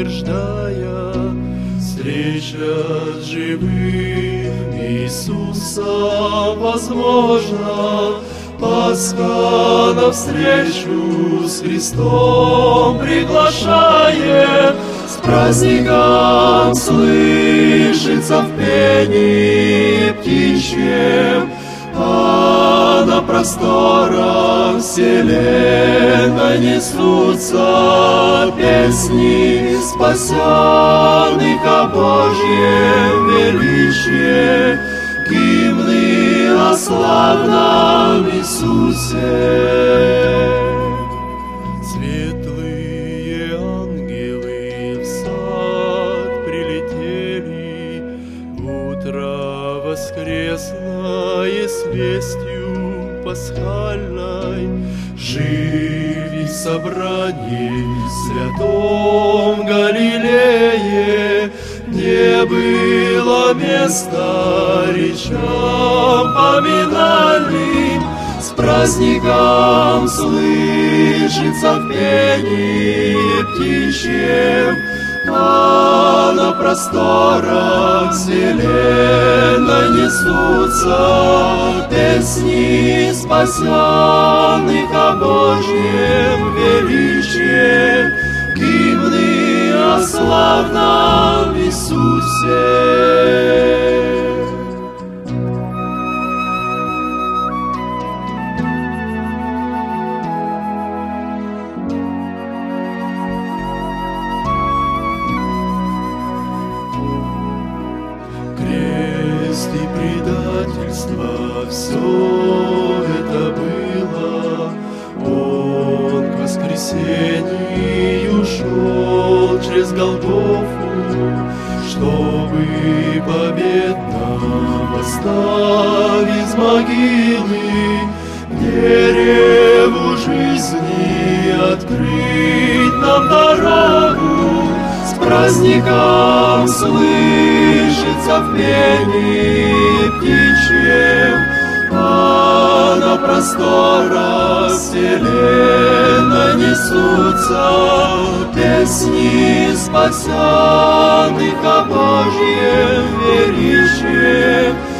побеждая, встреча с живым Иисусом возможна. Пасха навстречу с Христом приглашает, с праздником слышится в пении птичьем, а на просторах вселенной несутся песни спасенных о Божьем величии, гимны о славном Иисусе. Светлые ангелы в сад прилетели, утро воскресное с вестью пасхальной. Живи в собрании святом Галилее, не было места речам поминальным, с праздником слышится в пении птичьем, а на просторах вселенной несутся песни спасенных о Божьем величии, гимны о славном Иисусе. Крест и предательство, все это было. Он к воскресению шел через Голгофу, чтобы победно восстав из могилы, дереву жизни открыть нам дорогу. С праздником слышится в пении птичьем, а на просторах вселенной несутся песни спасенных о Божьем величии,